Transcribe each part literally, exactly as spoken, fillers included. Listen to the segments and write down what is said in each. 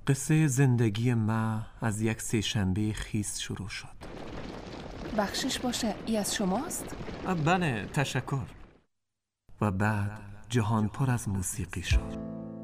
قصه زندگی ما از یک سه‌شنبه خیس شروع شد. بخشش باشه، ای از شماست؟ بله، تشکر. و بعد جهان پر از موسیقی شد.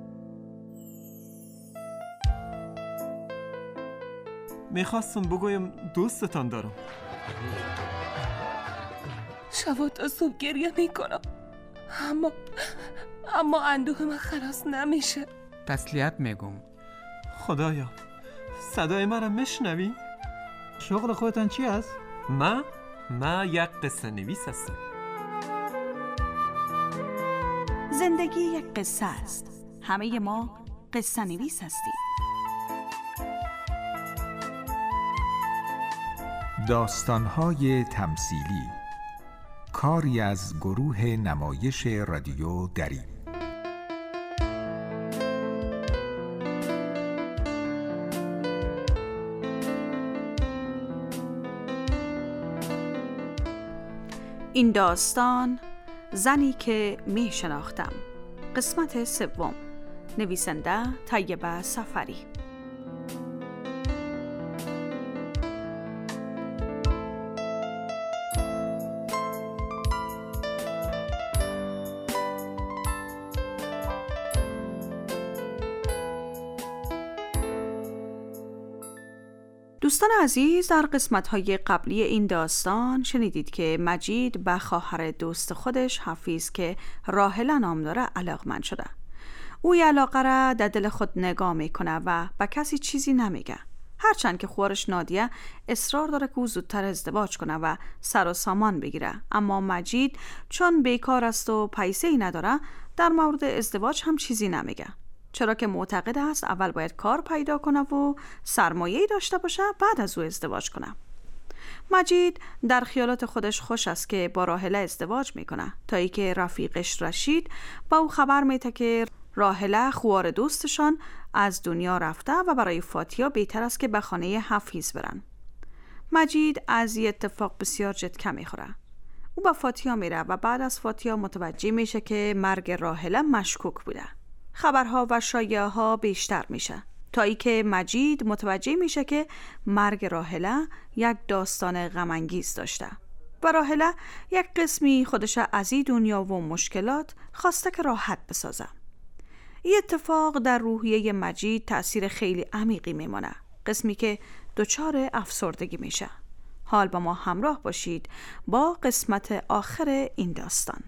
میخواستم بگویم دوستتان دارم. شب تا صبح گریه میکنم، اما اما اندوه من خلاص نمیشه. تسلیت میگم. خدایا، صدای من را میشنوی؟ شغل خودتان چی است؟ من؟ من یک قصه نویس هستم. زندگی یک قصه است. همه ما قصه نویس هستیم. داستان‌های تمثیلی، کاری از گروه نمایش رادیو دری. این داستان زنی که می شناختم، قسمت سوم. نویسنده طیبه سفری. دوستان عزیز، در قسمت‌های قبلی این داستان شنیدید که مجید به خواهر دوست خودش حفیظ که راحله نام داره علاقمند شده. او این علاقه را در دل خود نگاه میکنه و به کسی چیزی نمیگه، هرچند که خواهرش نادیه اصرار داره که او زودتر ازدواج کنه و سر و سامان بگیره. اما مجید چون بیکار است و پیسه‌ای نداره، در مورد ازدواج هم چیزی نمیگه، چرا که معتقد است اول باید کار پیدا کنه و سرمایه‌ای داشته باشه، بعد از او ازدواج کنه. مجید در خیالات خودش خوش است که با راحله ازدواج میکنه، تا ای که رفیقش رشید با او خبر میده که راحله خوار دوستشان از دنیا رفته و برای فاتیا بهتر است که به خانه حفیظ برن. مجید از این اتفاق بسیار جدکه میخوره. او با فاتیا میره و بعد از فاتیا متوجه میشه که مرگ راحله مشکوک بوده. خبرها و شایعه ها بیشتر میشه، تا ای که مجید متوجه میشه که مرگ راحله یک داستان غم انگیز داشته و راحله یک قسمی خودش از این دنیا و مشکلات خواسته که راحت بسازه. این اتفاق در روحیه مجید تأثیر خیلی عمیقی میمونه، قسمی که دچار افسردگی میشه. حال با ما همراه باشید با قسمت آخر این داستان.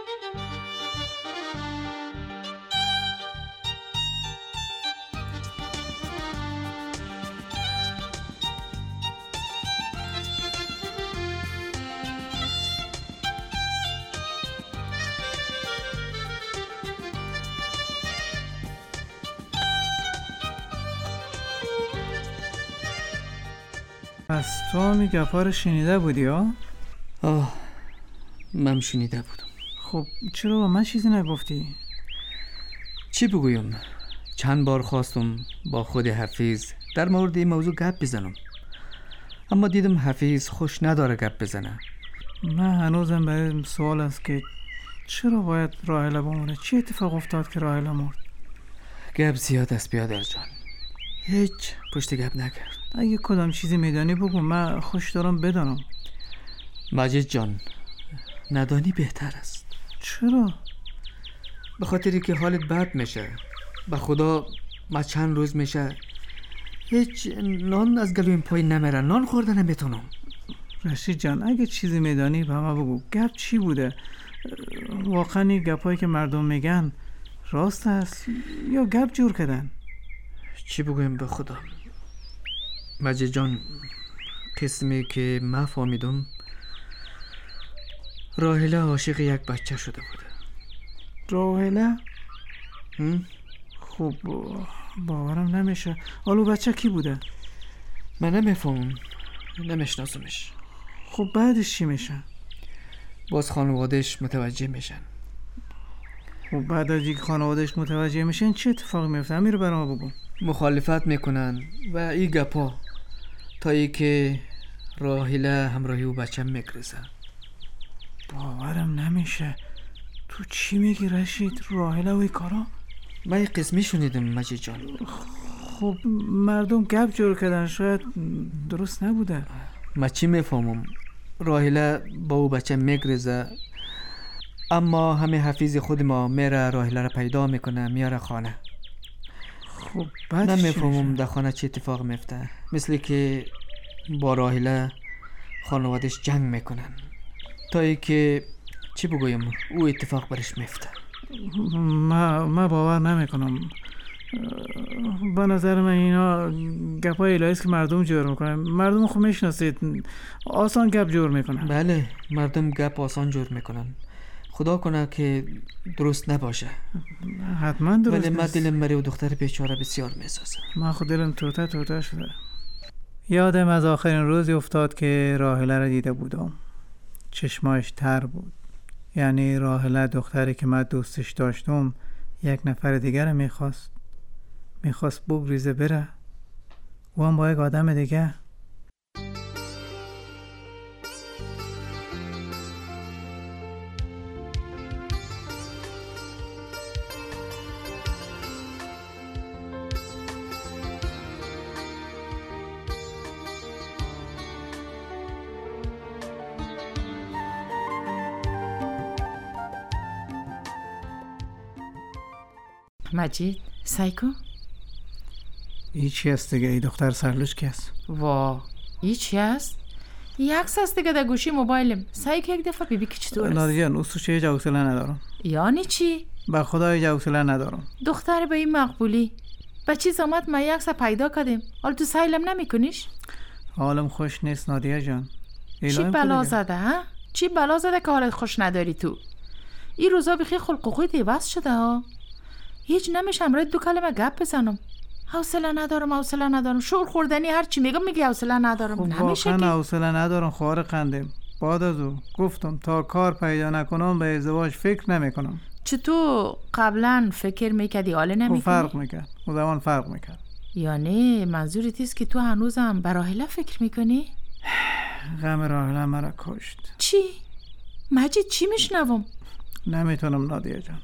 پس تو هم این گپا رو شنیده بودی ها؟ آه، من شنیده بودم. خب چرا با من چیزی نگفتی؟ چی بگویم؟ چند بار خواستم با خود حفیظ در مورد این موضوع گپ بزنم، اما دیدم حفیظ خوش نداره گپ بزنه. من هنوزم برای سوال است که چرا باید راحله بمونه؟ چی اتفاق افتاد که راحله مرد؟ گپ زیاد است بیادر جان، هیچ پشت گپ نکرد. اگه کدام چیزی میدانی بگو، من خوش دارم بدانم. مجید جان، ندانی بهتر است. چرا؟ به خاطری که حالت بد میشه. به خدا ما چند روز میشه هیچ نان از گلویم پای نمیره، نان خورده نمیتونم. رشید جان، اگه چیزی میدانی به من بگو. گپ چی بوده؟ واقعا این گپایی که مردم میگن راست است یا گپ جور کردن؟ چی بگویم به خدا مجید جان، قسمی که من فهمیدم راحله عاشق یک بچه شده بوده. راحله؟ خب باورم نمیشه. حالا بچه کی بوده؟ من نمیفهمم، نمیشناسمش. خب بعدش چی میشه؟ باز خانوادهش متوجه میشن. خب بعد از اینکه خانوادهش متوجه میشن چه اتفاقی میفته؟ همین رو برام بگو. مخالفت میکنن و این گپا، تا ای که راحله همراهی و بچه میگرزه. باورم نمیشه. تو چی میگی رشید؟ راحله و این کارا؟ من یک قسمی شنیدم مجید جان. خب مردم گپ جور کردن، شاید درست نبوده. ما چی میفهمم؟ راهله با او بچه میگرزه، اما همه حفیظ خود ما میره راهله را پیدا میکنه میاره خانه. خب بعد نمیفهمم در خانه چه اتفاق میفته. مثل که با راهله خانوادش جنگ میکنن تا ای که چی بگویم او اتفاق برش میفته. ما ما باور نمیکنم. به نظر من اینا گپای الهی است که مردم جور میکنن. مردم خود میشناسید، آسان گپ جور میکنن. بله، مردم گپ آسان جور میکنن. خدا کنه که درست نباشه. حتما درست ولی من نیست. دلم مری و دختر بیچاره بسیار میسازه. من خود دلم توته توته شده. یادم از آخرین روزی افتاد که راهله را دیده بودم. چشماش تر بود. یعنی راهله دختری که من دوستش داشتم یک نفر دیگر رو میخواست. میخواست بگریزه بره. او هم با یک آدم دیگه. مجید سعی کن. ای چی هست دیگه؟ ای دختر سرلوش کی هست؟ وا ای چی هست؟ یک عکس هست دیگه در گوشی موبایلم. سعی که یک دفعه بیبی که چطور است؟ نادی جان اصوش هیچ حوصله ندارم. یعنی چی؟ به خدا هیچ حوصله ندارم. دختر به این مقبولی به چیز آمد ما یک عکس پیدا کردیم، حالا تو سایلم نمیکنیش؟ حالم خوش نیست نادیه جان. چی بلا زده ها؟ چی بلا زده که حالت خوش نداری تو؟ این روزا بخی خلق و خوی دیوست شده ها. هیچ نمیشه امروز دو کلمه گپ بزنم. حوصله ندارم حوصله ندارم. شور خوردنی هر چی میگم میگی حوصله ندارم. خب نمیشه واقعا که حوصله ندارم. خوار قندم. بعد از او گفتم تا کار پیدا نکنم به ازدواج فکر نمیکنم. چطور قبلا فکر میکردی حالا خب نمیکنی؟ فرق میکرد. او زمان فرق میکرد. یعنی منظورت است که تو هنوزم به راهله فکر میکنی؟ غم راهله مرا کشت. چی؟ مجید چی میشنوم؟ نمیتونم نادیه جان.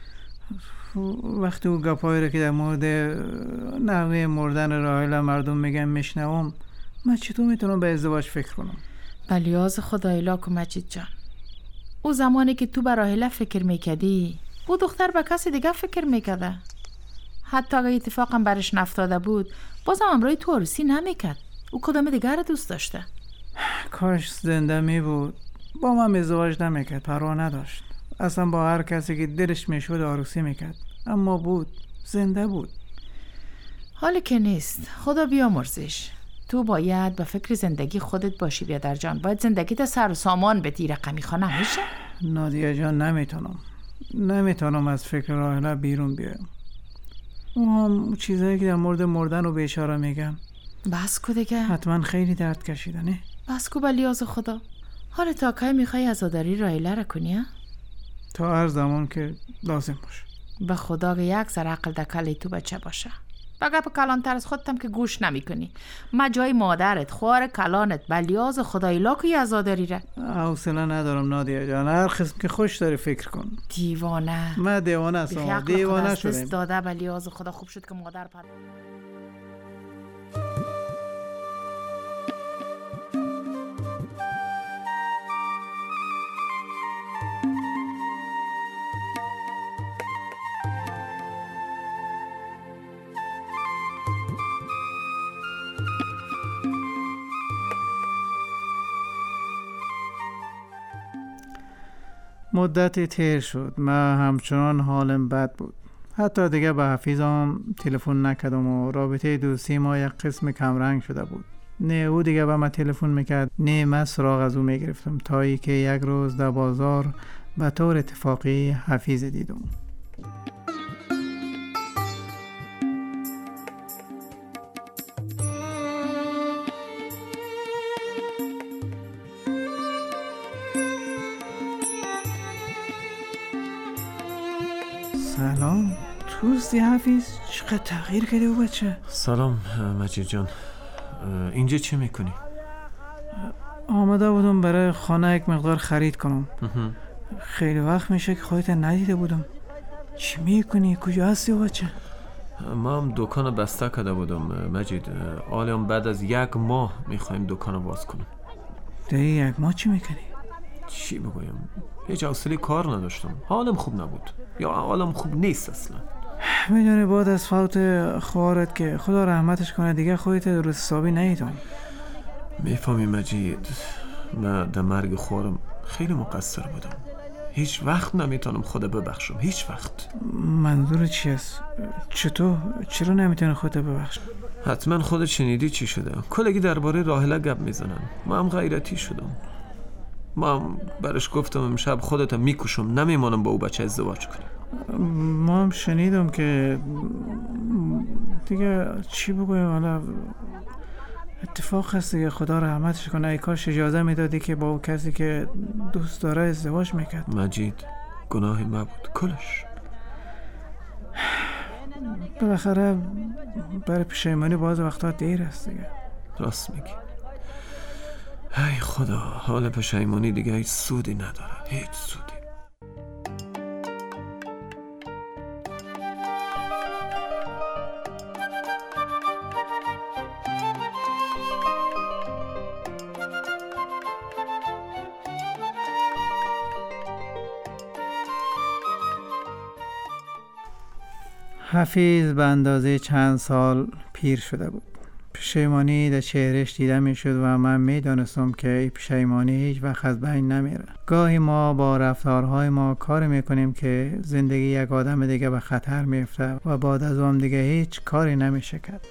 وقتی او گپایی رو که در مورد نحوه مردن راهله مردم میگن میشنوم، من چطور میتونم به ازدواج فکر کنم؟ بلیاز خدای لاکو مجید جان، او زمانی که تو به راهله فکر میکردی او دختر به کسی دیگه فکر میکرده. حتی اگه اتفاقم برش نفتاده بود بازم امروی تو عروسی نمیکرد. او کدام دیگر رو دوست داشته. کاش زنده می بود با من ازدواج نمیکرد. پروا نداشت. اصلا با هر کسی که دلش میشود عروسی میکرد. اما بود، زنده بود. حالی که نیست، خدا بیامرزش. تو باید به فکر زندگی خودت باشی بیادر جان. باید زندگیت سر و سامان بدی. رقمی خانه میشه؟ نادیه جان نمیتونم نمیتونم از فکر راهله بیرون بیام. او هم چیزایی که در مورد مردن رو به اشاره میگم بس کو دیگه. حتما خیلی درد کشیده نه؟ بس کو بلیاز خدا. حالا تا کی میخوای عزاداری راهله را کنی؟ تا هر زمان که لازم باشه. به خدا که یک سر عقل در کله تو بچه باشه. بگه به کلانتر از خودتم که گوش نمی کنی. ما جای مادرت خوار کلانت بلیاز خدای لاکوی عزاداری را. حوصله ندارم نادیه جان. هر قسم که خوش داری فکر کن. دیوانه. من دیوانه هستم. دیوانه شدم. داده بلیاز خدا. خوب شد که مادر پر مدتی تیر شد. من همچنان حالم بد بود. حتی دیگه به حفیظم تلفن نکردم و رابطه دوستی ما یک قسم کمرنگ شده بود. نه او دیگه به من تلفن میکرد نه من سراغ از او میگرفتم، تا ای که یک روز در بازار به طور اتفاقی حفیظ دیدم. سلام. توستی حفیظ؟ چقدر تغییر کرده او بچه؟ سلام مجید جان. اینجا چه میکنی؟ آمده بودم برای خانه یک مقدار خرید کنم. خیلی وقت میشه که خودت ندیده بودم. چی میکنی؟ کجا هستی او بچه؟ ما هم دکان بسته کرده بودم مجید. حالا بعد از یک ماه میخوایم دکان باز کنم. دیگه یک ماه چی میکنی؟ چی بگویم؟ هیچ حوصله کار نداشتم. حالم خوب نبود، یا حالم خوب نیست اصلا. میدونی بعد از فوت خواهرت که خدا رحمتش کنه دیگه خودت درست حسابی نیدم. میفهمی مجید، من در مرگ خواهرم خیلی مقصر بودم. هیچ وقت نمیتونم خدا ببخشم، هیچ وقت. منظور چی است؟ چطور؟ چرا نمیتونی خودت ببخشم؟ حتما خودت شنیدی چی شده. کلگی درباره راهله گپ میزنن. ما هم غیرتی شدم. ما هم برش گفتم امشب خودت میکشم، نمیمانم با او بچه ازدواج کنم. ما هم شنیدم که دیگه چی بگویم، حالا اتفاق هست دیگه، خدا رحمتش کنه. ای کاش اجازه میدادی که با او کسی که دوست داره ازدواج میکرد. مجید گناهی نبود کلش. بالاخره برای پشیمانی باز وقتا دیر است دیگه. راست میگی. ای خدا، حال پشیمانی دیگه هیچ سودی نداره، هیچ سودی. حفیظ به اندازه چند سال پیر شده بود. پشیمانی در چهرهش دیده می شد و من می دانستم که این پشیمانی هیچ وقت از بین نمیره. گاهی ما با رفتارهای ما کار می کنیم که زندگی یک آدم دیگه به خطر می افته و بعد از اون دیگه هیچ کاری نمیشه کرد.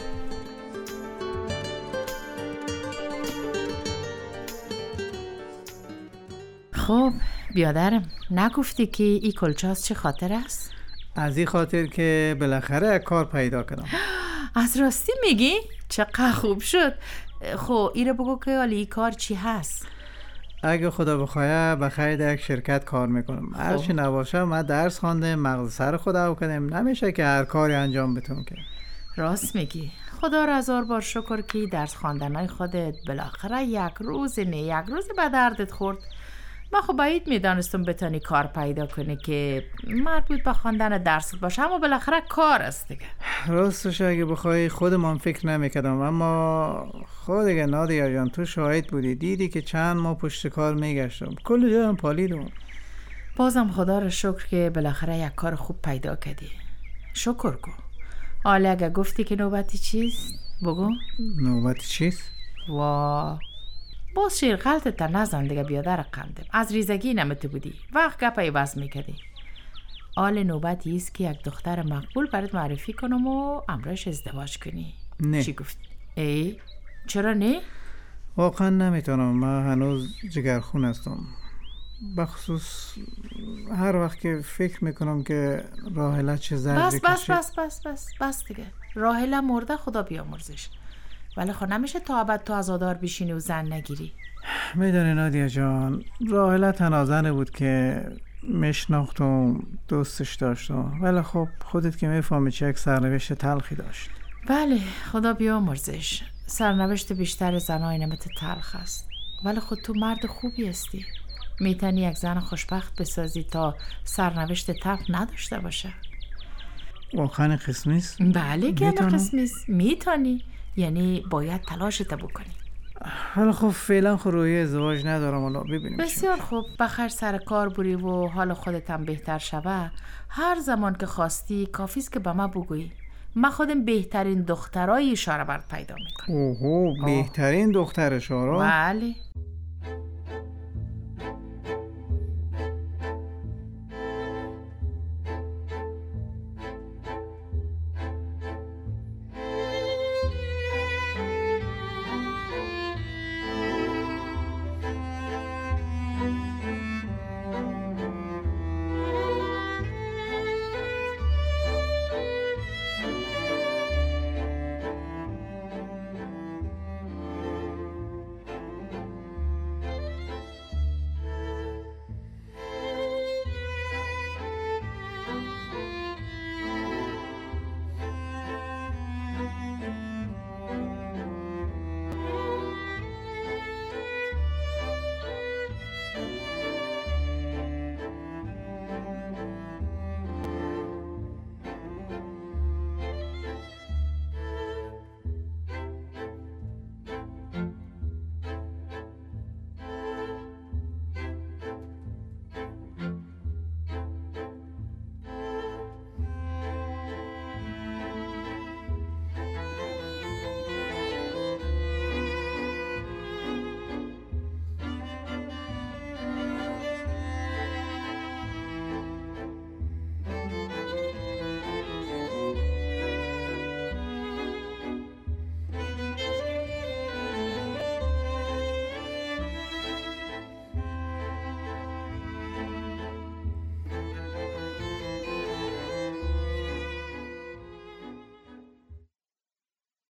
خب بیادرم، نگفتی که این کلچه از چه خاطر است؟ از این خاطر که بالاخره کار پیدا کردم. از راستی میگی؟ چقدر خوب شد. خب ایره بگو که حالی این کار چی هست؟ اگه خدا بخواه بخیر در یک شرکت کار میکنم. هرچی نباشه من درس خوانده، مغز سر خدا کنم، نمیشه که هر کاری انجام بتونم که. راست میگی. خدا را هزار بار شکر که درس خواندنای خودت بالاخره یک روز نه یک روز به دردت خورد. من خب باید میدانستم بتانی کار پیدا کنی که مربوط به خواندن درست باشه، اما بالاخره کار است دیگه. راستش اگه بخوای خودمان فکر نمیکردم، اما خود دیگه نادیا جان تو شاهد بودی، دیدی که چند ماه پشت کار میگشتم، کل جایم پالیدم. بازم خدا را شکر که بالاخره یک کار خوب پیدا کردی. شکر کن. حالا اگه گفتی که نوبتی چیست بگو. نوبتی چیست؟ وا باز شیر غلطت تا نزن دیگه بیادر قندم. از ریزگی نمته بودی، وقت گپای وز میکردی. آل نوبتی است که یک دختر مقبول برات معرفی کنم و امرش ازدواج کنی. نه. چی گفت؟ ای چرا نه؟ واقعا نمیتونم، من هنوز جگرخون هستم. بخصوص هر وقت که فکر میکنم که راهله چه زردی بس بس کشید. بس بس بس بس دیگه. راهله مرده، خدا بیامرزش. ولی خب نمیشه تا ابد تو عزادار بشینی و زن نگیری. میدونی نادیا جان، راهله تنها زنی بود که میشناختم، دوستش داشتم، ولی خب خودت که میفهمی چه یک سرنوشت تلخی داشت. بله خدا بیامرزش. سرنوشت بیشتر زنای نمت تلخ است، ولی خود تو مرد خوبی هستی، میتونی یک زن خوشبخت بسازی تا سرنوشت تلخ نداشته باشه. واقعا قسم نیست؟ بله که قسم نیست، میتونی، یعنی باید تلاشت بکنی. حالا خب فعلا خب روی ازدواج ندارم، حالا ببینیم. بسیار خوب، بخیر سر کار بری و حال خودت هم بهتر شوه. هر زمان که خواستی کافیست که به من بگویی، من خودم بهترین دخترای اشاره برات پیدا میکنم. اوهو، بهترین دختر اشاره؟ بله.